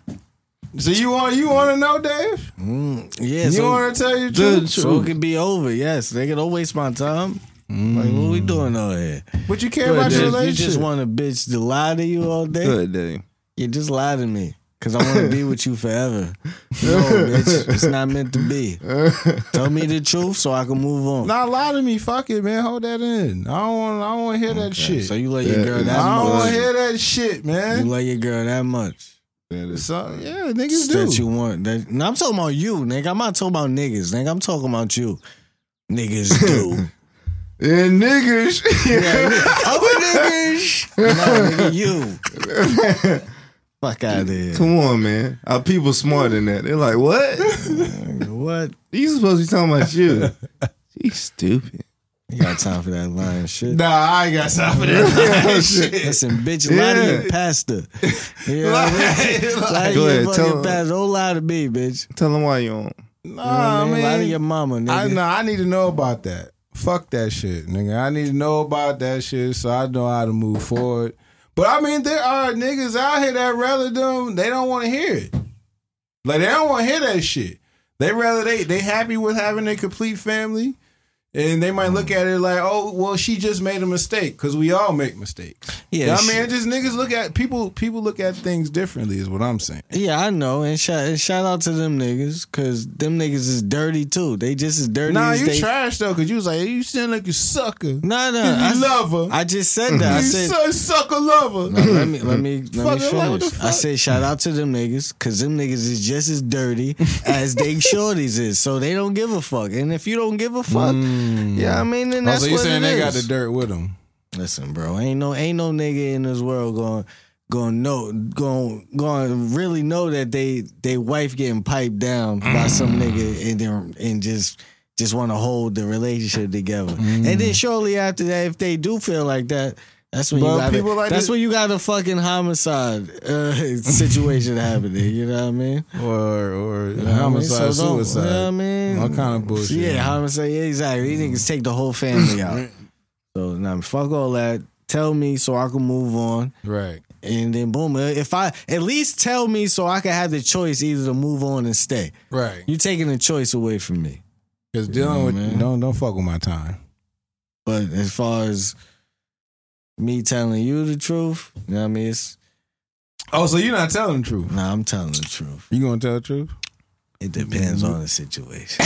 So you want to know, Dave? Yeah, You so, want to tell you the truth? so it can be over. Yes, nigga, don't waste my time. Like, what we doing over here? But you care about your You relationship. just want a bitch to lie to you all day? Good day. You just lie to me. Cause I want to be with you forever. No, bitch, it's not meant to be. Tell me the truth so I can move on. Nah, lie to me. Fuck it, man. Hold that in. I don't want to hear that shit. So you love your girl that I don't want much? to hear that shit, You man. love your girl that much? So, yeah, niggas do. That you want? That, no, I'm talking about you, nigga. I'm not talking about niggas, nigga. I'm talking about you. Niggas do. And niggas. Other niggas. No, nigga, you. Fuck out of here. Come on, man. Our people smarter than that. They're like, what? What? You supposed to be talking about you. She's stupid. You got time for that lying shit? Nah, I ain't got time for that shit. Listen, bitch, lie to your pastor. You know what I mean? Lie to Go your ahead, fucking tell him. pastor. Don't lie to me, bitch. Tell them why you on. Nah, I mean, lie to your mama, nigga. I need to know about that. Fuck that shit, nigga. I need to know about that shit so I know how to move forward. But I mean, there are niggas out here that rather them, they don't want to hear it. Like, they don't want to hear that shit. They rather, they happy with having a complete family. And they might look at it like, oh, well, she just made a mistake, because we all make mistakes. Yeah, I mean, just niggas look at people look at things differently, is what I'm saying. Yeah, I know. And shout out to them niggas, because them niggas is dirty too. They just as dirty Nah, as you they. trash though, because you was like, you sound like a sucker. Nah, You love her. I just said that. I said. Sucker lover. No, let me Fuck, like, what the finish. I fuck? said shout out to them niggas, cause them niggas is just as dirty as they shorties is, so they don't give a fuck. And if you don't give a fuck, yeah, I mean, then that's So you what saying it they is. got the dirt with them? Listen, bro, ain't no nigga in this world going really know that they wife getting piped down by some nigga and just want to hold the relationship together. And then shortly after that, if they do feel like that, that's when you got a fucking homicide situation happening. You know what I mean? Or You know what I mean? homicide, So don't- suicide. You know what I mean? All kind of bullshit. Yeah, homicide. Yeah, exactly. These niggas take the whole family out. So now, fuck all that. Tell me so I can move on. Right. And then boom, if I at least tell me so I can have the choice either to move on and stay. Right. You taking the choice away from me. Because dealing with man. don't fuck with my time. But as far as me telling you the truth, you know what I mean? Oh, so you're not telling the truth? I'm telling the truth. You gonna tell the truth? It depends on the situation.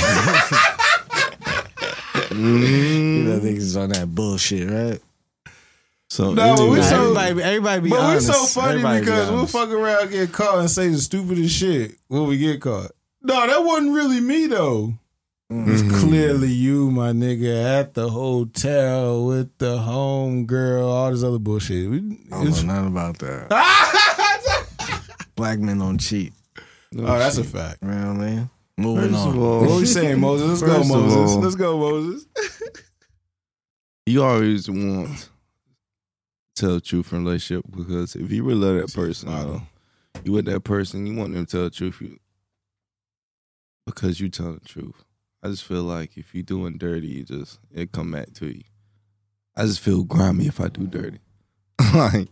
You know, niggas is on that bullshit, right? So No, but we Nah, so- everybody be But honest. we're so funny Everybody be because we'll honest. fuck around, get caught, and say the stupidest shit when we get caught. No, that wasn't really me though. It's clearly you, my nigga, at the hotel with the home girl, all this other bullshit. I don't know nothing about that. Black men don't cheat. Oh, that's a fact. You know what I mean? Moving First on. of all, What we saying, Moses? Let's go, First of Moses. all- Let's go, Moses. you always want to tell the truth in a relationship, because if you really love that person, you with that person, you want them to tell the truth because you tell the truth. I just feel like if you doing dirty, it come back to you. I just feel grimy if I do dirty. Like,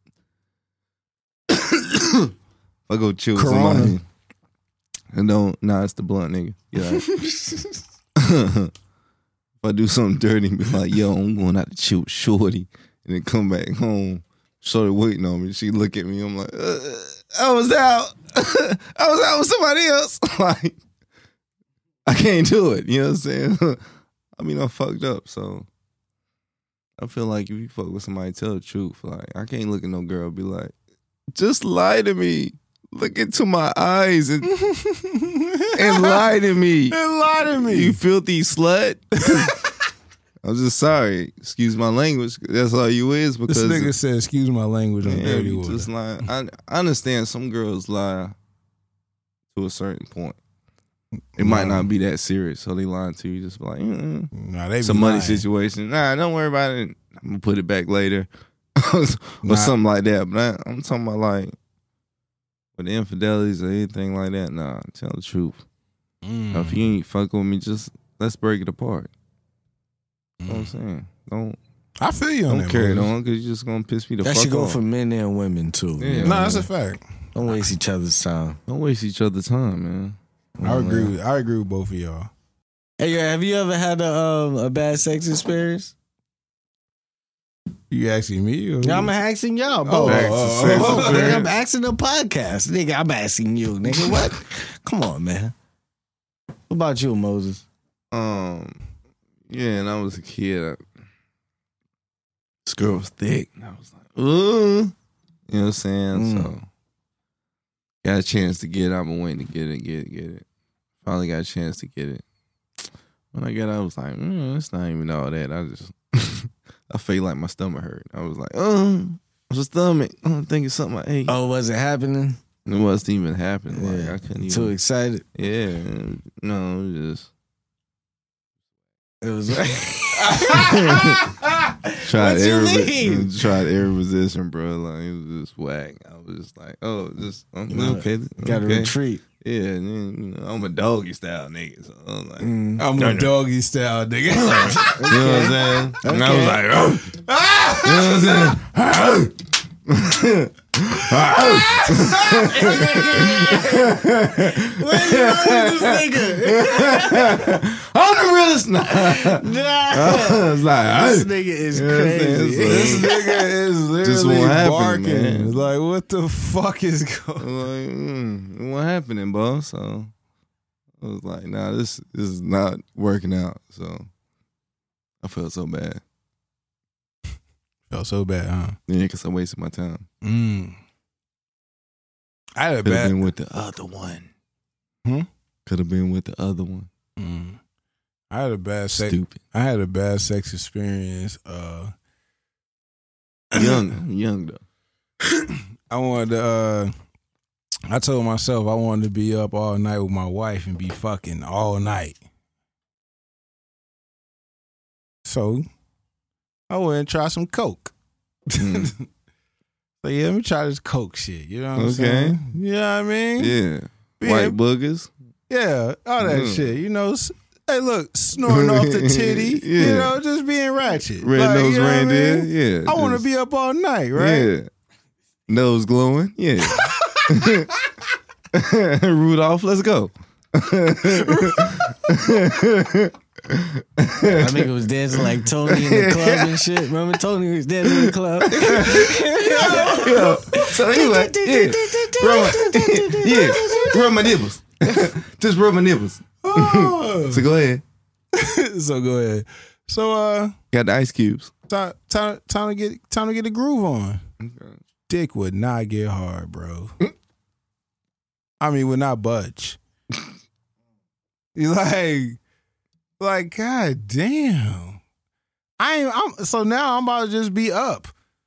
if I go chill with Corona. somebody and it's the blunt nigga. Yeah. If I do something dirty and be like, yo, I'm going out to chill with Shorty, and then come back home, Shorty waiting on me. She look at me, I'm like, I was out. I was out with somebody else. Like, I can't do it. You know what I'm saying? I mean, I'm fucked up, so I feel like if you fuck with somebody, tell the truth. Like, I can't look at no girl and be like, just lie to me. Look into my eyes and lie to me. And lie to me. You filthy slut. I'm just sorry. Excuse my language. That's all you is, This because nigga said, excuse my language on man, dirty you water. just lie. I understand some girls lie to a certain point. It might not be that serious, so they lying to you. Just like, Nah, they some be money lying. situation. Nah, don't worry about it. I'm gonna put it back later, or something like that. But I'm talking about like with the infidelities or anything like that. Nah, tell the truth. Now, if you ain't fucking with me, just let's break it apart. You know what I'm saying? I feel you on Don't that. carry it Moses. on because you're just gonna piss me the That fuck should go off. for men and women too. Yeah. No, that's a fact. Don't waste each other's time. Don't waste each other's time, man. I agree with both of y'all. Hey, have you ever had a bad sex experience? You asking me? Or Yeah, I'm asking y'all. Oh, Both. oh, Nigga, I'm asking the podcast. Nigga, I'm asking you. Nigga, what? Come on, man. What about you, Moses? Yeah, and I was a kid. This girl was thick. And I was like, you know what I'm saying? So got a chance to get it. I've been waiting to get it. Finally got a chance to get it. When I got it, I was like, it's not even all that. I just I felt like my stomach hurt. I was like, it's a stomach. I think it's something I ate. Oh, was it happening? It wasn't even happening. Like Yeah. I couldn't even. Too excited? Yeah, no, it was just. It was Tried What you every mean? tried every position, bro. Like it was just whack. I was just like, okay, Got to okay. retreat. Yeah, and then I'm a doggy style nigga, so I was like, I'm a doggy style nigga. you know what I'm saying? And I was like, you know what I'm saying? I'm the realest. I was like, This nigga is You know what I'm saying? crazy. This nigga is Just literally won't happen, barking. man. It's like, what the fuck is going I'm like, what happening, bro? So I was like, nah, this is not working out. So I felt so bad. Felt so bad, huh? Yeah, because I wasted my time. I had a Could have bad. been with the other one. Hmm? Could have been with the other one. I had a bad sex. Stupid. I had a bad sex experience. Young though. I wanted to. I told myself I wanted to be up all night with my wife and be fucking all night. So I went and try some coke. Mm. So yeah, let me try this coke shit. You know what I'm Okay. saying? You know what I mean? Yeah. Yeah. White boogers. Yeah, all that Mm. shit. You know, hey, look, snoring off the titty. You Yeah. know, just being ratchet. Red Like, nose you know what I reindeer. mean? Yeah. I want to just- be up all night, right? Yeah. Nose glowing. Yeah. Rudolph, let's go. I think it was dancing like Tony in the club and shit. Remember Tony was dancing in the club? Yeah. So anyway, rub my nipples. Just rub my nipples. So go ahead. So go ahead. So Got the ice cubes. time to get the groove on. Dick would not get hard, bro. I mean, would not budge. You like, god damn. So now I'm about to just be up.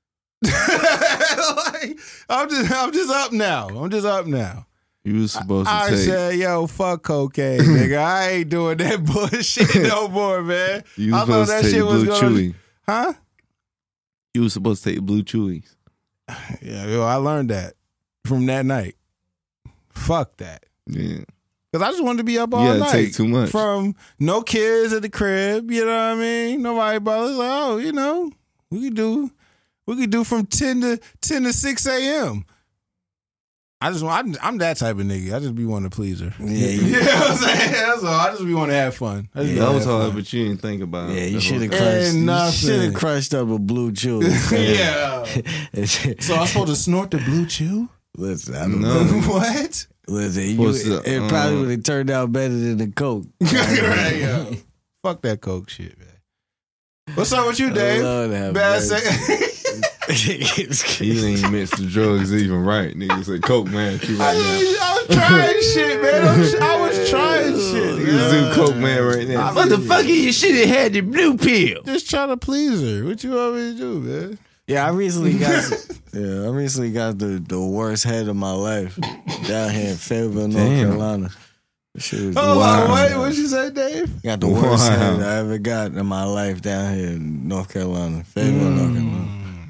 Like, I'm just up now. You was supposed to I take. said, yo, fuck cocaine, nigga. I ain't doing that bullshit no more, man. You I was thought supposed that to take shit was blue gonna- chewy. Huh? You was supposed to take blue chewies. Yeah, yo, I learned that from that night. Fuck that. Yeah. Because I just wanted to be up all Yeah, night. take too much. From no kids at the crib, you know what I mean? Nobody bothers. Like, oh, you know, we could do from 10 to 6 a.m. I'm that type of nigga. I just be wanting to please her. Yeah, You know what I'm saying? That's all. I just be wanting to have fun. I just be That wanna was have hard, fun. but you didn't think about it. Yeah, you the should have whole- crushed. Ain't You nothing. should have crushed up a blue chew. Yeah. So I'm supposed to snort the blue chew? Listen, I don't No. know. What? Listen, What's you, up? it probably would have turned out better than the coke. Right, yeah. Fuck that coke shit, man. What's up with you, Dave? Lord have Bad mercy. sex. You ain't mixed the drugs even right. Nigga said coke, man. You right now. I was trying shit, man. I was trying shit. You do coke, man, right now. Motherfucker, you should have had the blue pill. Just trying to please her. What you want me to do, man? Yeah, I recently got the worst head of my life down here in Fayetteville, North Damn. Carolina. She was Hold on, wild. wait, what you say, Dave? Got the worst Wow. head I ever got in my life down here in North Carolina. Fayetteville, North Carolina.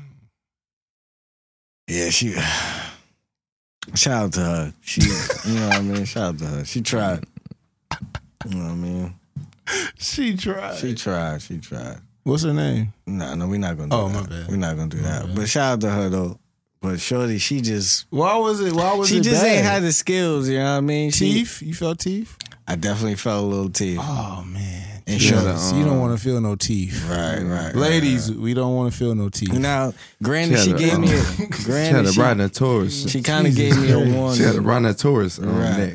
Yeah, she. Shout out to her. She, you know what I mean? Shout out to her. She tried. You know what I mean? She tried. She tried. What's her name? No, we're not gonna do that. my bad. We're not gonna do that. But shout out to her though. But Shorty, she just Why was it she just bad? ain't had the skills, you know what I mean? Teeth? You felt teeth? I definitely felt a little teeth. Oh, man. And Jesus, you don't want to feel no teeth. Right. Ladies, we don't want to feel no teeth. Now, granted, she gave me a She had granted, a Rhinotaurus. she kind of gave me a warning. She had a Rhinotaurus on her Right.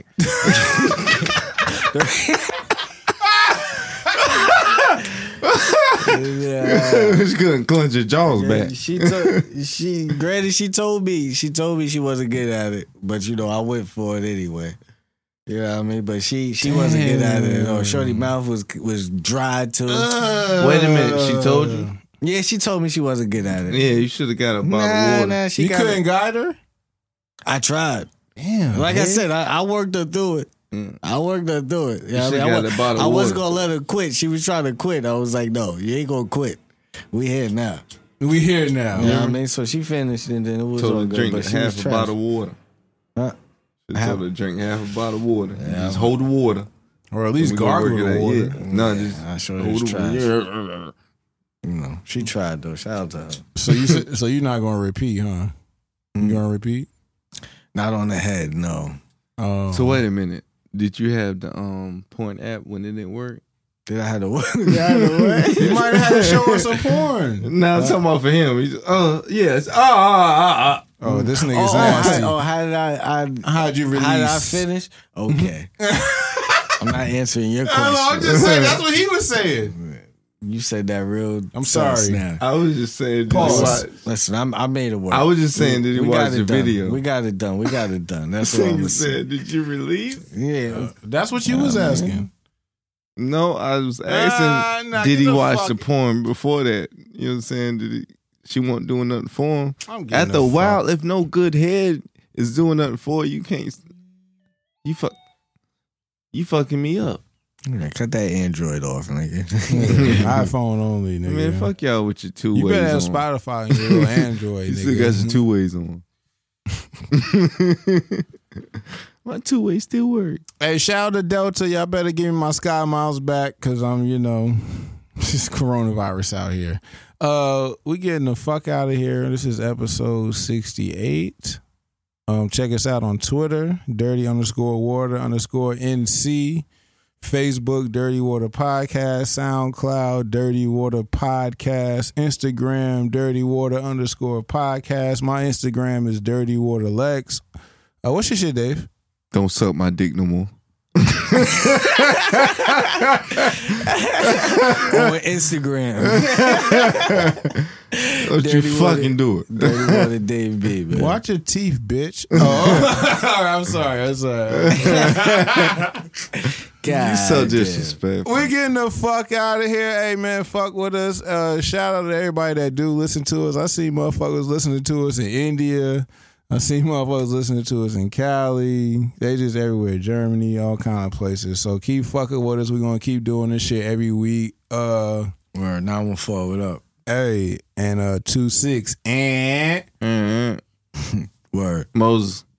Yeah. She couldn't clench her jaws back. She told me she wasn't good at it, but you know I went for it anyway. You know what I mean? But she wasn't good at it at all. Shorty mouth was dry too. Wait a minute, she told you? Yeah, she told me she wasn't good at it. Yeah, you should have got a bottle of water. Nah, she You got couldn't it. guide her? I tried. Damn. Like I man. said, I worked her through it. I worked her through it. You know what I should've mean? got a bottle I of wasn't water. gonna let her quit. She was trying to quit. I was like, no, you ain't gonna quit. We here now. We here now. You know what I mean? So she finished and then it was all Told her to good. drink But she half was a trash. bottle of water. Huh? She told her to drink half a bottle of water. Just hold the water. Or at least We gonna gargle work it the out. water. Yeah. No, just I sure hold was the trash. water. You know, she tried though. Shout out to her. So you're not going to repeat, huh? You going to repeat? Not on the head, no. Oh. So wait a minute. Did you have the porn app when it didn't work? Did I have to what? You might have had to show us some porn. No, I'm talking about for him. He's yes. Oh, this nigga's nasty. How did I How'd you release? how did I finish? Okay. I'm not answering your question. I'm just saying, that's what he was saying. You said that real. I'm sorry. Now. I was just saying. Pause. Listen, I made it work. I was just saying, did he We watch got the it done. video? We got it done. That's what I You was saying. said, did you release? Yeah. That's what you was asking. No, I was asking, nah, did get he the watch fuck- the porn before that? You know what I'm saying? Did he? She wasn't doing nothing for him. I'm getting After the a fuck- while, if no good head is doing nothing for you, can't. You fucking me up. Yeah, cut that Android off, nigga. iPhone only, nigga. Man, fuck y'all with your two You ways better have on. Spotify and your little Android, You nigga. still got your two ways on. My two ways still work. Hey, shout out to Delta. Y'all better give me my Sky Miles back because I'm, this coronavirus out here. We getting the fuck out of here. This is episode 68. Check us out on Twitter, dirty_water_NC. Facebook, Dirty Water Podcast. SoundCloud, Dirty Water Podcast. Instagram, Dirty Water_podcast. My Instagram is Dirty Water Lex. What's your shit, Dave? Don't suck my dick no more. On Instagram. Don't you Dirty Water. fucking do it. Dirty Water Dave B, man. Watch your teeth, bitch. Oh, I'm sorry. God You so damn. disrespectful. We getting the fuck out of here. Hey, man, fuck with us. Shout out to everybody that do listen to us. I see motherfuckers listening to us in India. I see motherfuckers listening to us in Cali. They just everywhere. Germany, all kind of places. So keep fucking with us. We're going to keep doing this shit every week. Word, 914, what up? Hey, and 26 and... Mm-hmm. Word. Moses.